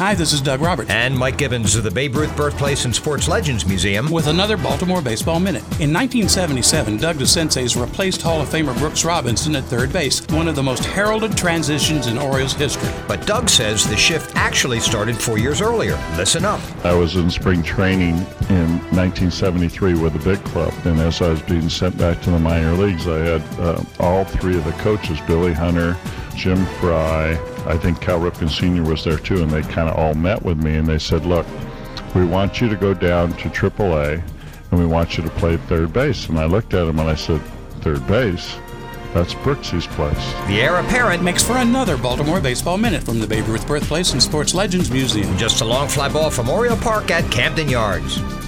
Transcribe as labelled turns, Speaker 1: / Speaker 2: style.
Speaker 1: Hi, this is Doug Roberts.
Speaker 2: And Mike Gibbons of the Babe Ruth Birthplace and Sports Legends Museum
Speaker 1: with another Baltimore Baseball Minute. In 1977, Doug DeCinces replaced Hall of Famer Brooks Robinson at third base, one of the most heralded transitions in Orioles history.
Speaker 2: But Doug says the shift actually started 4 years earlier. Listen up.
Speaker 3: I was in spring training in 1973 with the big club, and as I was being sent back to the minor leagues, I had all three of the coaches, Billy Hunter, Jim Fry, I think Cal Ripken Sr. was there too, and they kind of all met with me, and they said, look, we want you to go down to AAA, and we want you to play third base. And I looked at him and I said, third base? That's Brooksy's place.
Speaker 2: The heir apparent
Speaker 1: makes for another Baltimore Baseball Minute from the Babe Ruth Birthplace and Sports Legends Museum.
Speaker 2: Just a long fly ball from Oriole Park at Camden Yards.